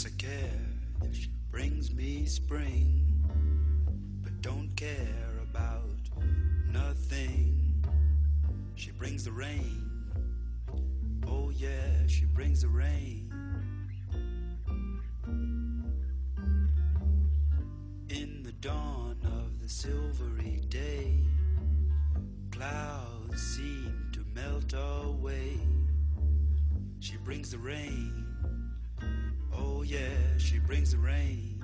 Yes, I care if she brings me spring, but don't care about nothing. She brings the rain. Oh yeah, she brings the rain. In the dawn of the silvery day, clouds seem to melt away. She brings the rain. Oh yeah, she brings the rain.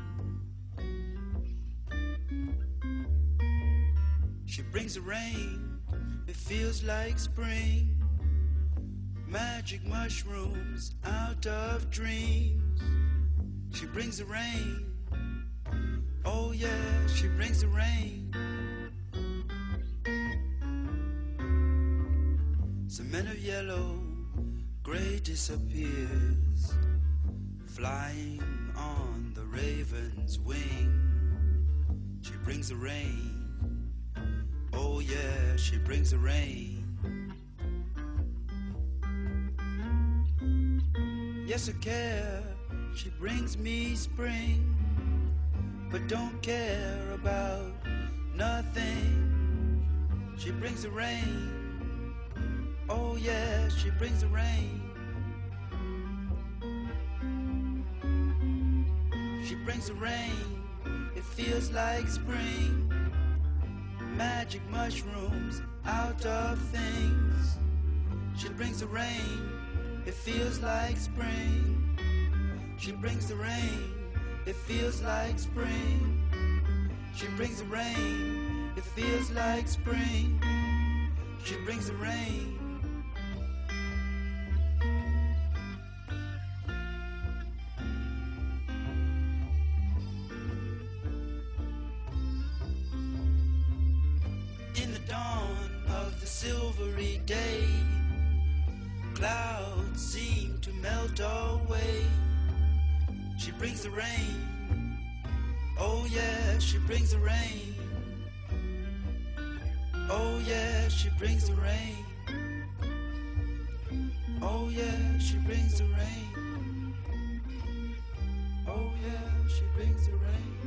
She brings the rain. It feels like spring. Magic mushrooms out of dreams. She brings the rain. Oh yeah, she brings the rain. Cement of yellow, gray disappears, flying on the raven's wing. She brings the rain. Oh yeah, she brings the rain. Yes, I care, she brings me spring, but don't care about nothing. She brings the rain. Oh yeah, she brings the rain. She brings the rain. It feels like spring. Magic mushrooms out of things. She brings the rain. It feels like spring. She brings the rain. It feels like spring. She brings the rain. It feels like spring. She brings the rain. In the dawn of the silvery day, clouds seem to melt away. She brings the rain. Oh yeah, she brings the rain. Oh yeah, she brings the rain. Oh yeah, she brings the rain. Oh yeah, she brings the rain.